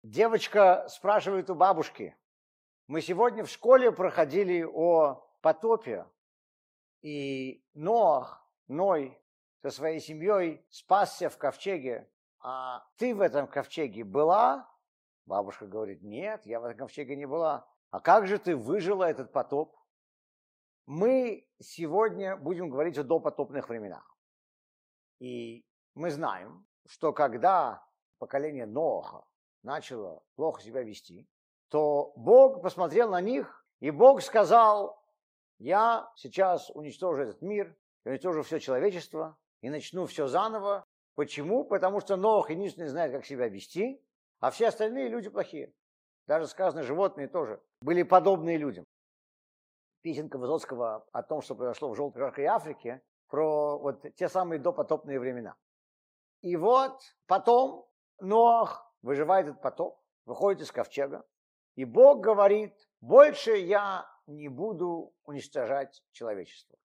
Девочка спрашивает у бабушки. Мы сегодня в школе проходили о потопе, и Ной со своей семьей спасся в ковчеге. А ты в этом ковчеге была? Бабушка говорит, нет, я в этом ковчеге не была. А как же ты выжила этот потоп? Мы сегодня будем говорить о допотопных временах. И мы знаем, что когда поколение Ноаха начало плохо себя вести, то Бог посмотрел на них, и Бог сказал, я сейчас уничтожу этот мир, уничтожу все человечество и начну все заново. Почему? Потому что Ноах единственный знает, как себя вести, а все остальные люди плохие. Даже сказано, животные тоже были подобные людям. Песенка Высоцкого о том, что произошло в желтой жаркой Африке, про вот те самые допотопные времена. И вот потом Ноах выживает этот потоп, выходит из ковчега, и Бог говорит, больше я не буду уничтожать человечество.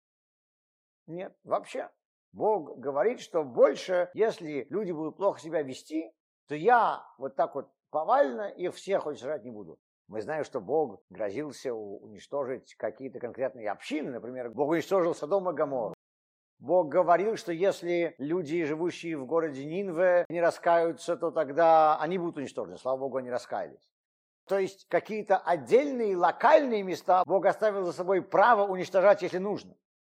Нет, вообще. Бог говорит, что больше, если люди будут плохо себя вести, то я вот так вот повально их всех уничтожать не буду. Мы знаем, что Бог грозился уничтожить какие-то конкретные общины. Например, Бог уничтожил Содом и Гоморру. Бог говорил, что если люди, живущие в городе Нинве, не раскаются, то тогда они будут уничтожены. Слава Богу, они раскаялись. То есть какие-то отдельные локальные места Бог оставил за собой право уничтожать, если нужно.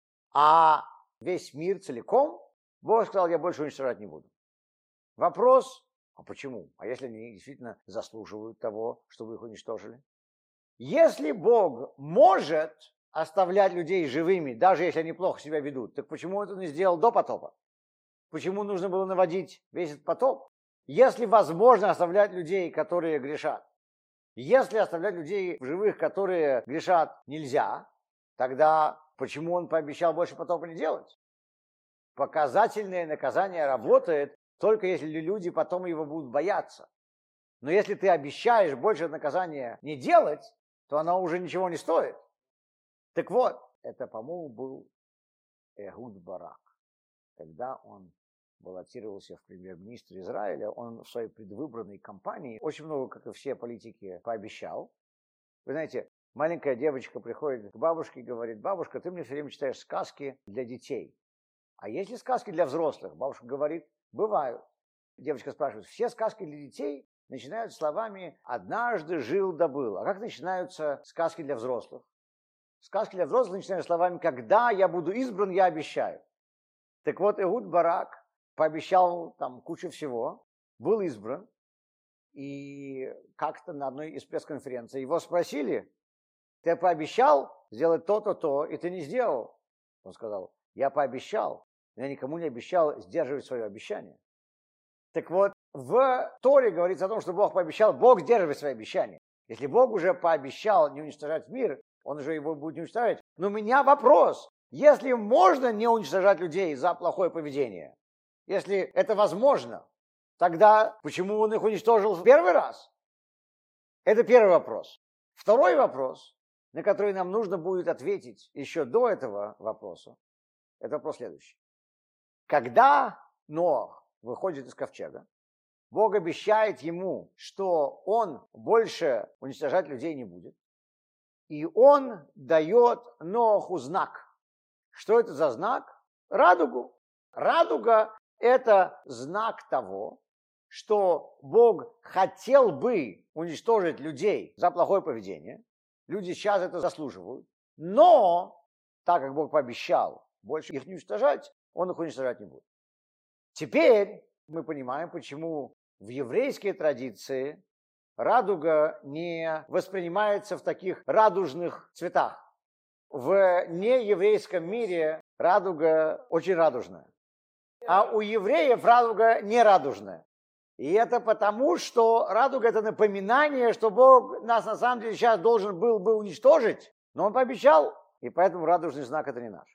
А весь мир целиком Бог сказал, я больше уничтожать не буду. Вопрос, а почему? А если они действительно заслуживают того, чтобы их уничтожили? Если Бог может оставлять людей живыми, даже если они плохо себя ведут, так почему он это не сделал до потопа? Почему нужно было наводить весь этот потоп? Если возможно оставлять людей, которые грешат, если оставлять людей в живых, которые грешат, нельзя, тогда почему он пообещал больше потопа не делать? Показательное наказание работает только если люди потом его будут бояться. Но если ты обещаешь больше наказания не делать, то оно уже ничего не стоит. Так вот, это, по-моему, был Эхуд Барак. Когда он баллотировался в премьер-министр Израиля, он в своей предвыборной кампании очень много, как и все политики, пообещал. Вы знаете, маленькая девочка приходит к бабушке и говорит, бабушка, ты мне все время читаешь сказки для детей. А есть ли сказки для взрослых? Бабушка говорит, бывают. Девочка спрашивает, все сказки для детей начинаются словами «однажды жил да был». А как начинаются сказки для взрослых? Сказки для взрослых начинаются словами «когда я буду избран, я обещаю». Так вот, Эхуд Барак пообещал там кучу всего, был избран, и как-то на одной из пресс-конференций его спросили, ты пообещал сделать то-то, то, и ты не сделал. Он сказал, я пообещал, но я никому не обещал сдерживать свое обещание. Так вот, в Торе говорится о том, что Бог пообещал, Бог сдерживает свои обещания. Если Бог уже пообещал не уничтожать мир, он уже его будет не уничтожать. Но у меня вопрос, если можно не уничтожать людей за плохое поведение, если это возможно, тогда почему он их уничтожил в первый раз? Это первый вопрос. Второй вопрос, на который нам нужно будет ответить еще до этого вопроса, это вопрос следующий. Когда Ноах выходит из ковчега, Бог обещает ему, что он больше уничтожать людей не будет. И он дает Ноаху знак. Что это за знак? Радугу. Радуга – это знак того, что Бог хотел бы уничтожить людей за плохое поведение. Люди сейчас это заслуживают. Но, так как Бог пообещал больше их не уничтожать, он их уничтожать не будет. Теперь мы понимаем, почему в еврейской традиции радуга не воспринимается в таких радужных цветах. В нееврейском мире радуга очень радужная. А у евреев радуга не радужная. И это потому, что радуга – это напоминание, что Бог нас на самом деле сейчас должен был бы уничтожить, но Он пообещал, и поэтому радужный знак – это не наш.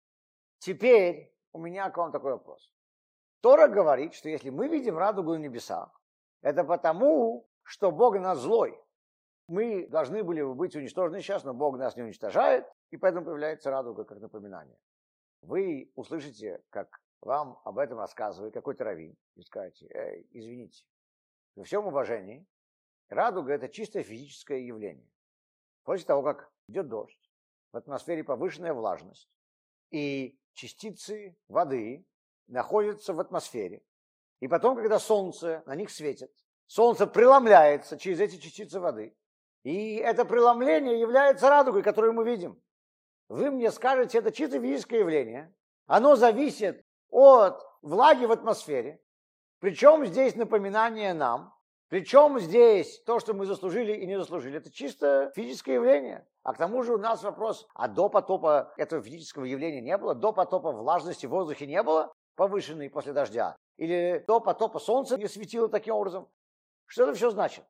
Теперь у меня к вам такой вопрос. Тора говорит, что если мы видим радугу на небесах, это потому, что Бог на нас злой. Мы должны были бы быть уничтожены сейчас, но Бог нас не уничтожает, и поэтому появляется радуга как напоминание. Вы услышите, как вам об этом рассказывает какой-то раввин, и скажете, извините, при всем уважении, Радуга – это чистое физическое явление. После того, как идет дождь, в атмосфере повышенная влажность, и частицы воды находятся в атмосфере. И потом, когда солнце на них светит, солнце преломляется через эти частицы воды. И это преломление является радугой, которую мы видим. Вы мне скажете, это чисто физическое явление. Оно зависит от влаги в атмосфере. Причем здесь напоминание нам. Причем здесь то, что мы заслужили и не заслужили. Это чисто физическое явление. А к тому же у нас вопрос, а до потопа этого физического явления не было? До потопа влажности в воздухе не было, повышенной после дождя? Или до потопа солнце не светило таким образом? Что это все значит?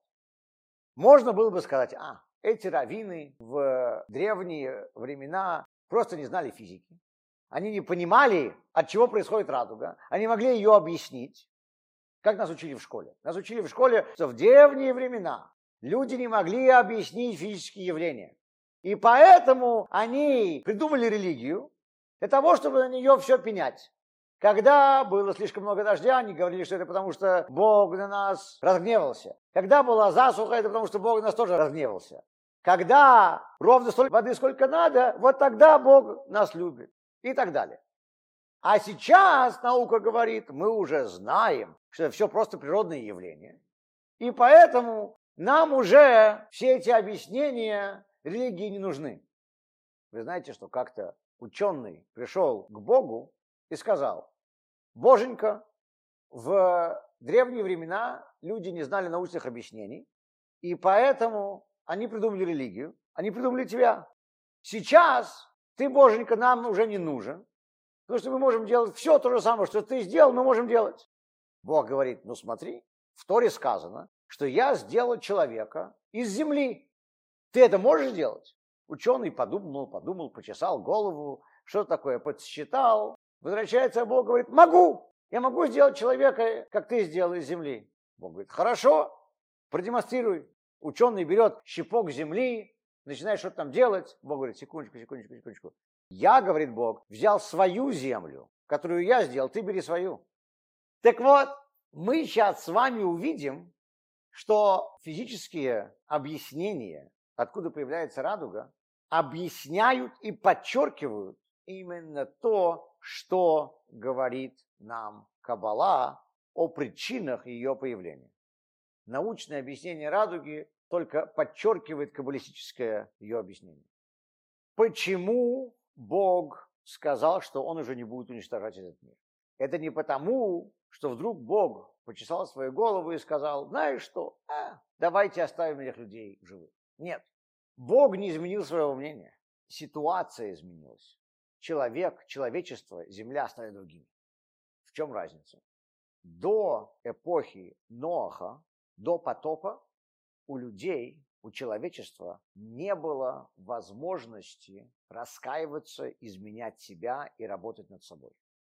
Можно было бы сказать, эти раввины в древние времена просто не знали физики. Они не понимали, от чего происходит радуга. Они могли ее объяснить. Как нас учили в школе? Нас учили в школе, что в древние времена люди не могли объяснить физические явления. И поэтому они придумали религию для того, чтобы на нее все пенять. Когда было слишком много дождя, они говорили, что это потому, что Бог на нас разгневался. Когда была засуха, это потому, что Бог на нас тоже разгневался. Когда ровно столько воды, сколько надо, вот тогда Бог нас любит. И так далее. А сейчас наука говорит, мы уже знаем, что это все просто природные явления. И поэтому нам уже все эти объяснения религии не нужны. Вы знаете, что как-то ученый пришел к Богу и сказал: Боженька, в древние времена люди не знали научных объяснений, и поэтому они придумали религию, они придумали тебя. Сейчас ты, Боженька, нам уже не нужен, потому что мы можем делать все то же самое, что ты сделал, мы можем делать. Бог говорит, ну смотри, в Торе сказано, что я сделал человека из земли. Ты это можешь делать? Ученый подумал, почесал голову, что такое, подсчитал. Возвращается Бог, говорит, могу. Я могу сделать человека, как ты сделал из земли. Бог говорит, хорошо, продемонстрируй. Ученый берет щепок земли, начинает что-то там делать. Бог говорит, секундочку. Я, говорит Бог, взял свою землю, которую я сделал, ты бери свою. Так вот, мы сейчас с вами увидим, что физические объяснения, откуда появляется радуга, объясняют и подчеркивают именно то, что говорит нам Каббала о причинах ее появления. Научное объяснение радуги только подчеркивает каббалистическое ее объяснение. Почему Бог сказал, что он уже не будет уничтожать этот мир? Это не потому, что вдруг Бог почесал свою голову и сказал, знаешь что, давайте оставим этих людей в живых. Нет, Бог не изменил своего мнения. Ситуация изменилась. Человек, человечество, земля стали другими. В чем разница? До эпохи Ноаха, до потопа у людей, у человечества не было возможности раскаиваться, изменять себя и работать над собой.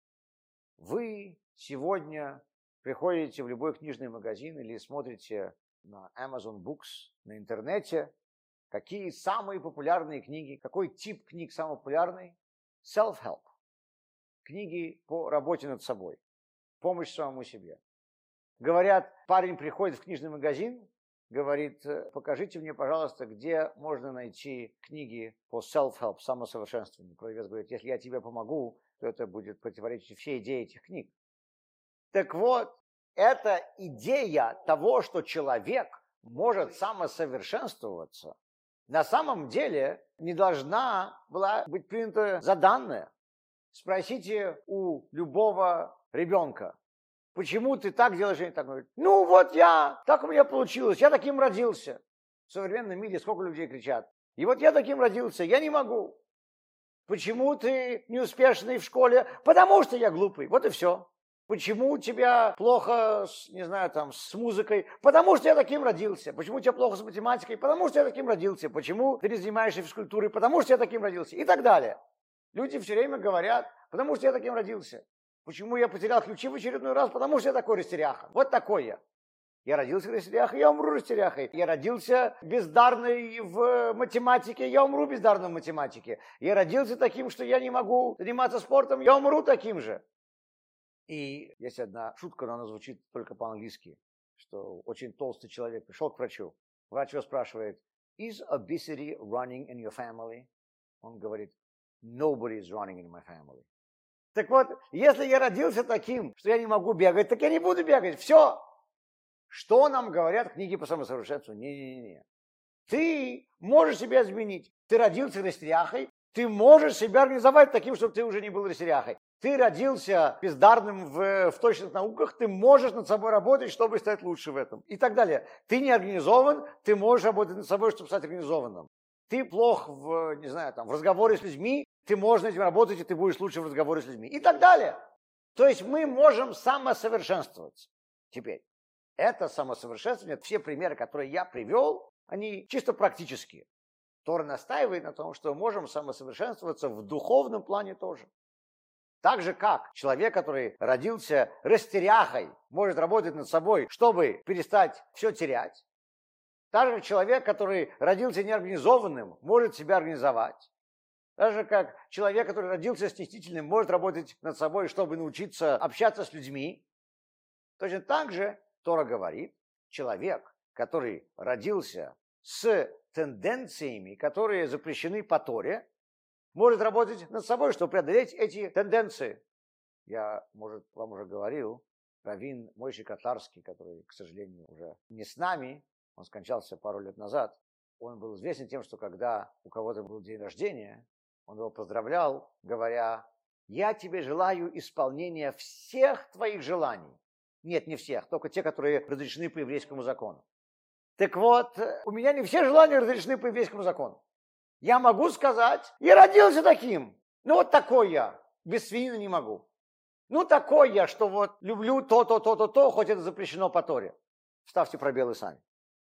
Вы сегодня приходите в любой книжный магазин или смотрите на Amazon Books на интернете, какие самые популярные книги, какой тип книг самый популярный? Self-help. Книги по работе над собой. Помощь самому себе. Говорят, парень приходит в книжный магазин, говорит, покажите мне, пожалуйста, где можно найти книги по self-help, самосовершенствованию. Продавец говорит, если я тебе помогу, то это будет противоречить всей идее этих книг. Так вот, это идея того, что человек может самосовершенствоваться, на самом деле не должна была быть принята за данное. Спросите у любого ребенка, почему ты так делаешь, и так говорит, ну вот так у меня получилось, я таким родился. В современном мире сколько людей кричат, и вот я таким родился, я не могу. Почему ты неуспешный в школе? Потому что я глупый, вот и все. Почему у тебя плохо, с музыкой? Потому что я таким родился. Почему у тебя плохо с математикой? Потому что я таким родился. Почему ты не занимаешься физкультурой? Потому что я таким родился. И так далее. Люди все время говорят, потому что я таким родился. Почему я потерял ключи в очередной раз? Потому что я такой растеряха. Вот такой я. Я родился растеряхой, я умру растеряхой. Я родился бездарный в математике, я умру бездарным в математике. Я родился таким, что я не могу заниматься спортом, я умру таким же. И есть одна шутка, но она звучит только по-английски. что очень толстый человек пришел к врачу. Врач его спрашивает, is obesity running in your family? Он говорит, nobody is running in my family. Так вот, если я родился таким, что я не могу бегать, так я не буду бегать. Все. Что нам говорят книги по самосовершенствованию? Не-не-не. Ты можешь себя изменить. Ты родился растеряхой, ты можешь себя организовать таким, чтобы ты уже не был растеряхой. Ты родился бездарным в точных науках, ты можешь над собой работать, чтобы стать лучше в этом. И так далее. Ты не организован, ты можешь работать над собой, чтобы стать организованным. Ты плох в разговоре с людьми, ты можешь над этим работать, и ты будешь лучше в разговоре с людьми. И так далее. То есть мы можем самосовершенствоваться. Теперь, это самосовершенствование, все примеры, которые я привел, они чисто практические. Тора настаивает на том, что мы можем самосовершенствоваться в духовном плане тоже. Так же, как человек, который родился растеряхой, может работать над собой, чтобы перестать все терять. Так же человек, который родился неорганизованным, может себя организовать. Так же, как человек, который родился стеснительным, может работать над собой, чтобы научиться общаться с людьми. Точно так же Тора говорит, человек, который родился с тенденциями, которые запрещены по Торе, может работать над собой, чтобы преодолеть эти тенденции. Я, может, вам уже говорил, раввин Мойши Котларский, который, к сожалению, уже не с нами, он скончался пару лет назад, он был известен тем, что когда у кого-то был день рождения, он его поздравлял, говоря, я тебе желаю исполнения всех твоих желаний. Нет, не всех, только те, которые разрешены по еврейскому закону. Так вот, у меня не все желания разрешены по еврейскому закону. Я могу сказать, я родился таким. Ну вот такой я. Без свинины не могу. Ну такой я, что вот люблю то, хоть это запрещено по Торе. Вставьте пробелы сами.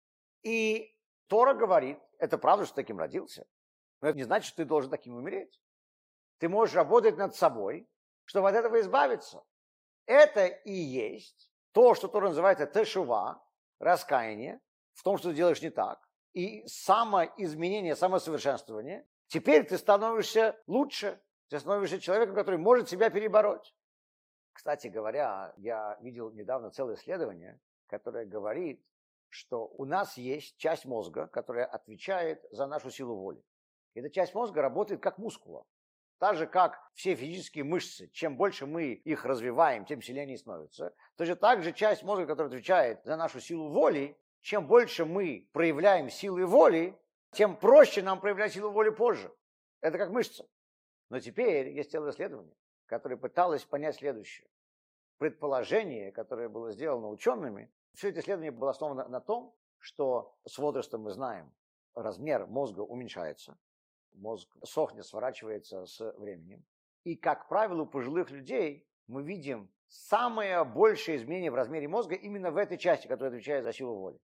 И Тора говорит, это правда, что таким родился. Но это не значит, что ты должен таким умереть. Ты можешь работать над собой, чтобы от этого избавиться. Это и есть то, что Тора называется тешува, раскаяние в том, что ты делаешь не так. И самоизменение, самосовершенствование, теперь ты становишься лучше, ты становишься человеком, который может себя перебороть. Кстати говоря, я видел недавно целое исследование, которое говорит, что у нас есть часть мозга, которая отвечает за нашу силу воли. Эта часть мозга работает как мускула. Так же, как все физические мышцы, чем больше мы их развиваем, тем сильнее они становятся. Точно так же часть мозга, которая отвечает за нашу силу воли, чем больше мы проявляем силы воли, тем проще нам проявлять силу воли позже. Это как мышца. Но теперь есть целое исследование, которое пыталось понять следующее. Предположение, которое было сделано учеными, все это исследование было основано на том, что с возрастом мы знаем, размер мозга уменьшается, мозг сохнет, сворачивается с временем. И, как правило, у пожилых людей мы видим самое большее изменение в размере мозга именно в этой части, которая отвечает за силу воли.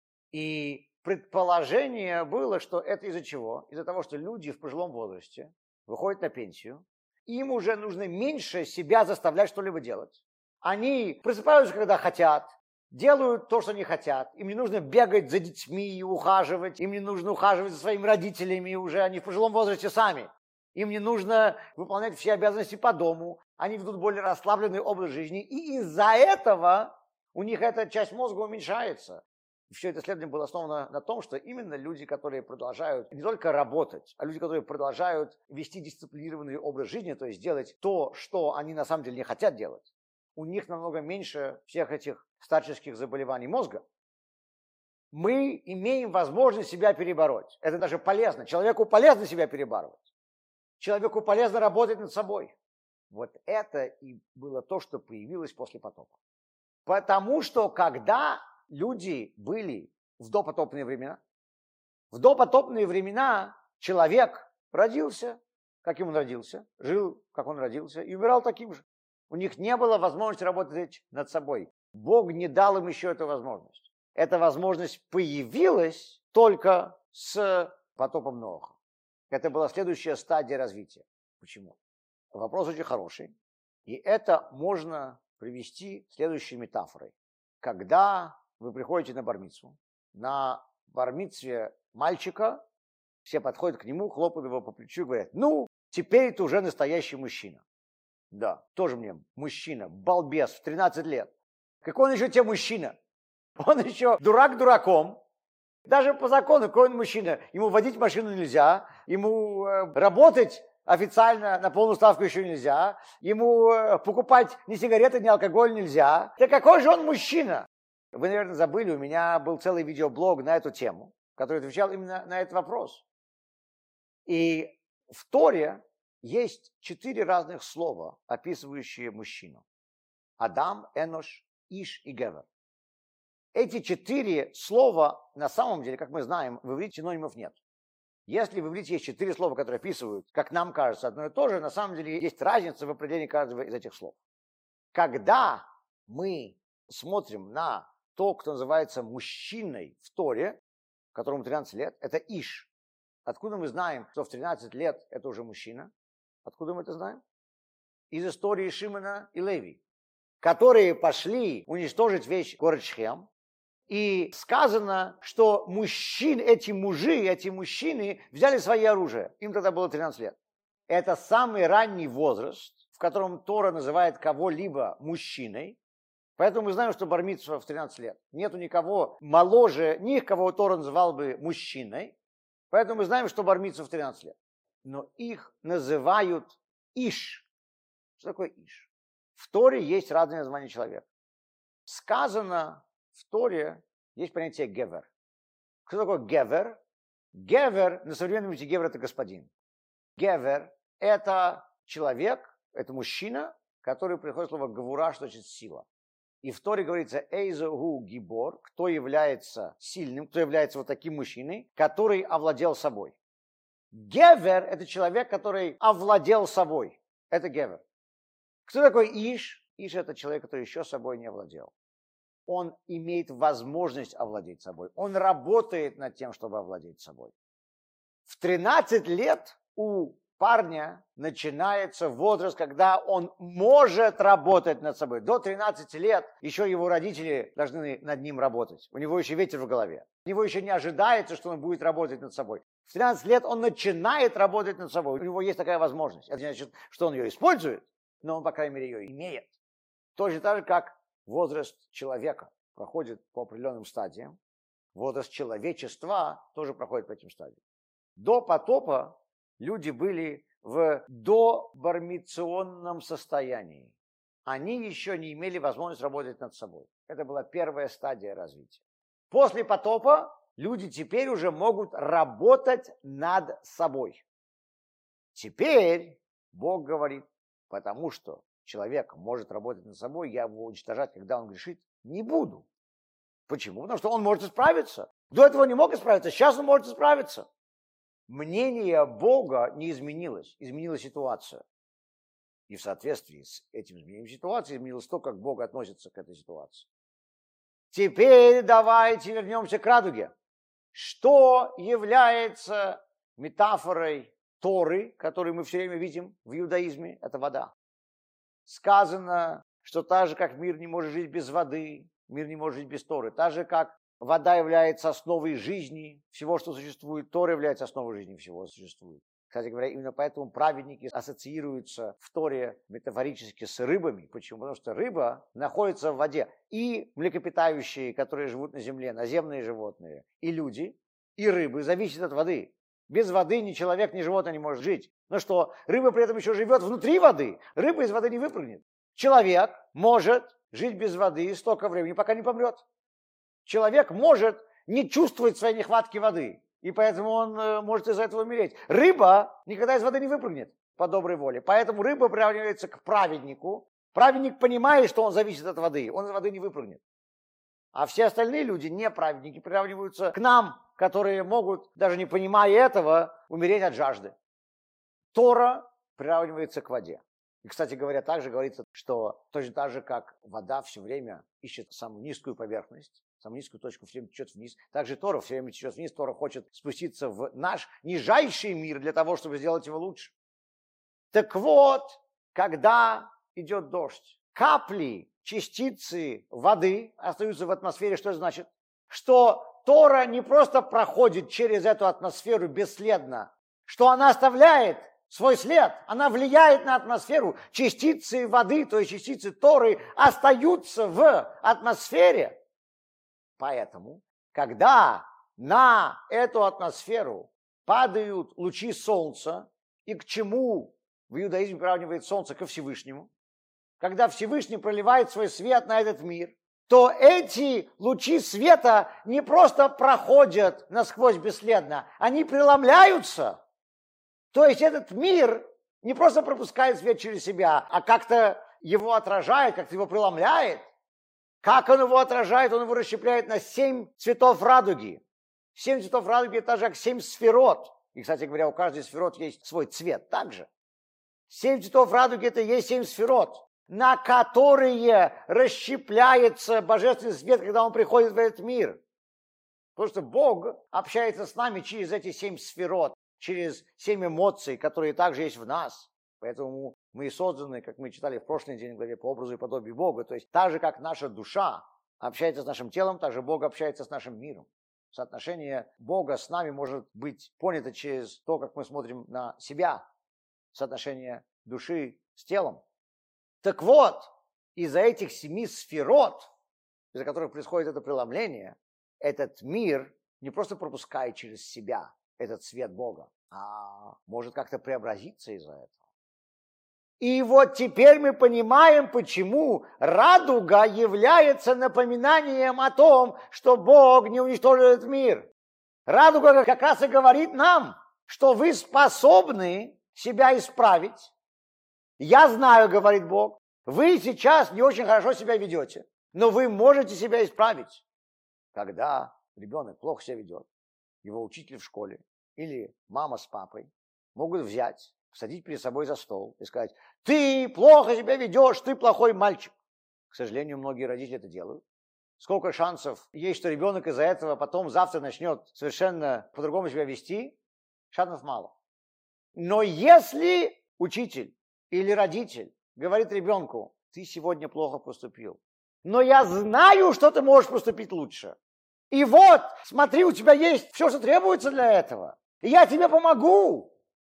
И предположение было, что это из-за чего? Из-за того, что люди в пожилом возрасте выходят на пенсию, им уже нужно меньше себя заставлять что-либо делать. Они просыпаются, когда хотят, делают то, что они хотят. Им не нужно бегать за детьми и ухаживать, им не нужно ухаживать за своими родителями, уже они в пожилом возрасте сами. Им не нужно выполнять все обязанности по дому, они ведут более расслабленный образ жизни, и из-за этого у них эта часть мозга уменьшается. Все это исследование было основано на том, что именно люди, которые продолжают не только работать, а люди, которые продолжают вести дисциплинированный образ жизни, то есть делать то, что они на самом деле не хотят делать, у них намного меньше всех этих старческих заболеваний мозга. Мы имеем возможность себя перебороть. Это даже полезно. Человеку полезно себя перебарывать. Человеку полезно работать над собой. Вот это и было то, что появилось после потопа. Потому что когда люди были в допотопные времена человек родился, каким он родился, жил, как он родился, и умирал таким же. У них не было возможности работать над собой. Бог не дал им еще эту возможность. Эта возможность появилась только с потопом Ноаха. Это была следующая стадия развития. Почему? Вопрос очень хороший. И это можно привести следующей метафорой. Когда вы приходите на бар-мицву, на бар-мицве мальчика, все подходят к нему, хлопают его по плечу и говорят, ну, теперь ты уже настоящий мужчина. Да, тоже мне мужчина, балбес в 13 лет. Какой он еще тебе мужчина? Он еще дурак дураком. Даже по закону, какой он мужчина, ему водить машину нельзя, ему работать официально на полную ставку еще нельзя, ему покупать ни сигареты, ни алкоголь нельзя. Да какой же он мужчина? Вы, наверное, забыли, у меня был целый видеоблог на эту тему, который отвечал именно на этот вопрос. И в Торе есть 4 разных слова, описывающие мужчину. Адам, Энош, Иш и Гевер. Эти 4 слова, на самом деле, как мы знаем, в иврите синонимов нет. Если в иврите есть 4 слова, которые описывают, как нам кажется, одно и то же, на самом деле есть разница в определении каждого из этих слов. Когда мы смотрим на то, кто называется мужчиной в Торе, которому 13 лет, это Иш. Откуда мы знаем, что в 13 лет это уже мужчина? Откуда мы это знаем? Из истории Шимона и Леви, которые пошли уничтожить весь город Шхем. И сказано, что эти мужчины взяли свои оружие. Им тогда было 13 лет. Это самый ранний возраст, в котором Тора называет кого-либо мужчиной. Поэтому мы знаем, что бар мицва в 13 лет. Нету никого моложе них, кого Тора называл бы мужчиной. Поэтому мы знаем, что бар мицва в 13 лет. Но их называют Иш. Что такое Иш? В Торе есть разные названия человека. Сказано в Торе есть понятие гевер. Кто такой гевер? Гевер, на современном языке гевер это господин. Гевер это человек, это мужчина, который приходит слово гавура, что значит сила. И в Торе говорится эйзогу гибор, кто является сильным, кто является вот таким мужчиной, который овладел собой. Гевер это человек, который овладел собой. Это гевер. Кто такой Иш? Иш это человек, который еще собой не овладел. Он имеет возможность овладеть собой. Он работает над тем, чтобы овладеть собой. В 13 лет у парня начинается возраст, когда он может работать над собой. До 13 лет еще его родители должны над ним работать. У него еще ветер в голове. У него еще не ожидается, что он будет работать над собой. В 13 лет он начинает работать над собой. У него есть такая возможность. Это значит, что он ее использует, но он, по крайней мере, ее имеет. Точно так же, как возраст человека проходит по определенным стадиям. Возраст человечества тоже проходит по этим стадиям. До потопа люди были в добармиционном состоянии. Они еще не имели возможности работать над собой. Это была первая стадия развития. После потопа люди теперь уже могут работать над собой. Теперь Бог говорит, потому что человек может работать над собой, я его уничтожать, когда он грешит, не буду. Почему? Потому что он может исправиться. До этого он не мог исправиться, сейчас он может исправиться. Мнение Бога не изменилось, изменилась ситуация. И в соответствии с этим изменением ситуации изменилось то, как Бог относится к этой ситуации. Теперь давайте вернемся к радуге. Что является метафорой Торы, которую мы все время видим в иудаизме? Это вода. Сказано, что так же, как мир не может жить без воды, мир не может жить без Торы. Так же, как вода является основой жизни всего, что существует, Тора является основой жизни всего, что существует. Кстати говоря, именно поэтому праведники ассоциируются в Торе метафорически с рыбами. Почему? Потому что рыба находится в воде. И млекопитающие, которые живут на земле, наземные животные, и люди, и рыбы зависят от воды. Без воды ни человек, ни животное не может жить. Но что, рыба при этом еще живет внутри воды. Рыба из воды не выпрыгнет. Человек может жить без воды столько времени, пока не помрет. Человек может не чувствовать своей нехватки воды, и поэтому он может из-за этого умереть. Рыба никогда из воды не выпрыгнет по доброй воле. Поэтому рыба приравнивается к праведнику. Праведник понимает, что он зависит от воды, он из воды не выпрыгнет. А все остальные люди, не праведники, приравниваются к нам, которые могут, даже не понимая этого, умереть от жажды. Тора приравнивается к воде. И, кстати говоря, также говорится, что точно так же, как вода все время ищет самую низкую поверхность, самую низкую точку все время течет вниз, также Тора все время течет вниз. Тора хочет спуститься в наш нижайший мир для того, чтобы сделать его лучше. Так вот, когда идет дождь, капли, частицы воды остаются в атмосфере, что это значит? Что Тора не просто проходит через эту атмосферу бесследно, что она оставляет свой след, она влияет на атмосферу. Частицы воды, то есть частицы Торы, остаются в атмосфере. Поэтому, когда на эту атмосферу падают лучи солнца, и к чему в иудаизме приравнивает солнце? Ко Всевышнему. Когда Всевышний проливает свой свет на этот мир, то эти лучи света не просто проходят насквозь бесследно, они преломляются. То есть этот мир не просто пропускает свет через себя, а как-то его отражает, как-то его преломляет. Как он его отражает? Он его расщепляет на 7 цветов радуги. 7 цветов радуги – это так же, как 7 сферот. И, кстати говоря, у каждой сферот есть свой цвет также. 7 цветов радуги – это и есть 7 сферот, на которые расщепляется божественный свет, когда он приходит в этот мир. Потому что Бог общается с нами через эти 7 сферот, через 7 эмоций, которые также есть в нас. Поэтому мы и созданы, как мы читали в прошлой недельной главе, по образу и подобию Бога. То есть так же, как наша душа общается с нашим телом, так же Бог общается с нашим миром. Соотношение Бога с нами может быть понято через то, как мы смотрим на себя. Соотношение души с телом. Так вот, из-за этих 7 сферот, из-за которых происходит это преломление, этот мир не просто пропускает через себя этот свет Бога, а может как-то преобразиться из-за этого. И вот теперь мы понимаем, почему радуга является напоминанием о том, что Бог не уничтожил этот мир. Радуга как раз и говорит нам, что вы способны себя исправить. Я знаю, говорит Бог, вы сейчас не очень хорошо себя ведете, но вы можете себя исправить. Когда ребенок плохо себя ведет, его учитель в школе или мама с папой могут взять, посадить перед собой за стол и сказать: ты плохо себя ведешь, ты плохой мальчик. К сожалению, многие родители это делают. Сколько шансов есть, что ребенок из-за этого потом завтра начнет совершенно по-другому себя вести? Шансов мало. Но если учитель или родитель говорит ребенку: ты сегодня плохо поступил, но я знаю, что ты можешь поступить лучше. И вот, смотри, у тебя есть все, что требуется для этого. И я тебе помогу.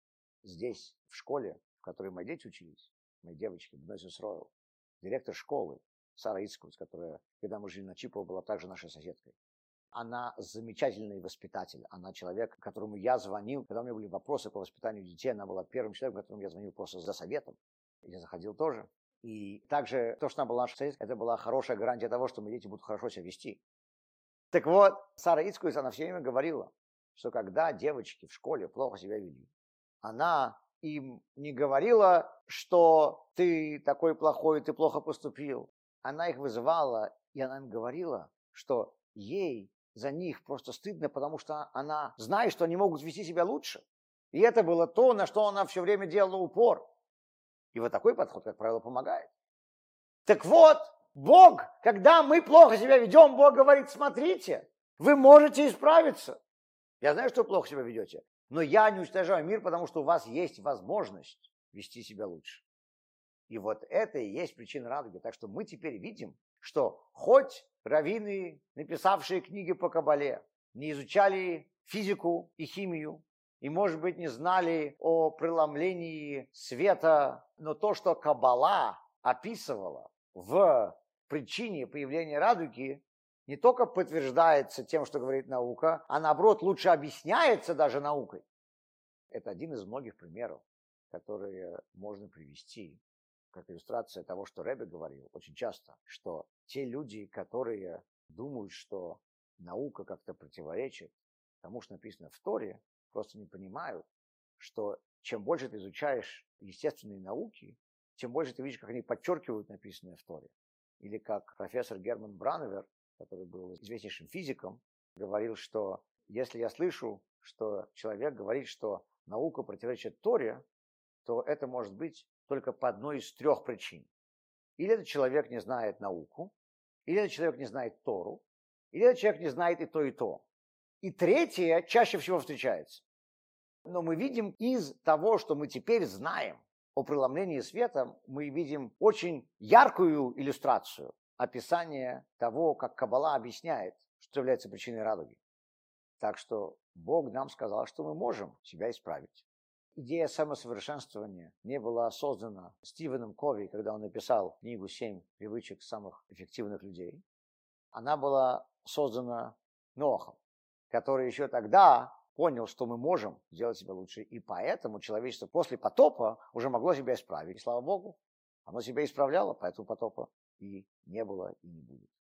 Здесь, в школе, в которой мои дети учились, мои девочки, Бнесис Ройл, директор школы Сара Ицкус, которая, когда мы жили на Чипово, была также нашей соседкой. Она замечательный воспитатель. Она человек, которому я звонил, когда у меня были вопросы по воспитанию детей. Она была первым человеком, которому я звонил просто за советом. Я заходил тоже. И также то, что она была нашей соседкой, это была хорошая гарантия того, что мои дети будут хорошо себя вести. Так вот, Сара Ицкус, она все время говорила, что когда девочки в школе плохо себя ведут, она им не говорила, что ты такой плохой, ты плохо поступил. Она их вызывала, и она им говорила, что ей за них просто стыдно, потому что она знает, что они могут вести себя лучше. И это было то, на что она все время делала упор. И вот такой подход, как правило, помогает. Так вот, Бог, когда мы плохо себя ведем, Бог говорит: смотрите, вы можете исправиться. Я знаю, что вы плохо себя ведете, но я не уничтожаю мир, потому что у вас есть возможность вести себя лучше. И вот это и есть причина радуги. Так что мы теперь видим, что хоть раввины, написавшие книги по Кабале, не изучали физику и химию, и, может быть, не знали о преломлении света, но то, что Кабала описывала в причине появления радуги, не только подтверждается тем, что говорит наука, а наоборот лучше объясняется даже наукой. Это один из многих примеров, которые можно привести как иллюстрация того, что Ребе говорил очень часто, что те люди, которые думают, что наука как-то противоречит тому, что написано в Торе, просто не понимают, что чем больше ты изучаешь естественные науки, тем больше ты видишь, как они подчеркивают написанное в Торе. Или как профессор Герман Бранвер, который был известнейшим физиком, говорил, что если я слышу, что человек говорит, что наука противоречит Торе, то это может быть только по одной из 3 причин. Или этот человек не знает науку, или этот человек не знает Тору, или этот человек не знает и то, и то. И третье чаще всего встречается. Но мы видим из того, что мы теперь знаем о преломлении света, мы видим очень яркую иллюстрацию описания того, как Каббала объясняет, что является причиной радуги. Так что Бог нам сказал, что мы можем себя исправить. Идея самосовершенствования не была создана Стивеном Кови, когда он написал книгу «7 привычек самых эффективных людей». Она была создана Ноахом, который еще тогда понял, что мы можем сделать себя лучше. И поэтому человечество после потопа уже могло себя исправить. И слава Богу, оно себя исправляло, поэтому потопа и не было, и не будет.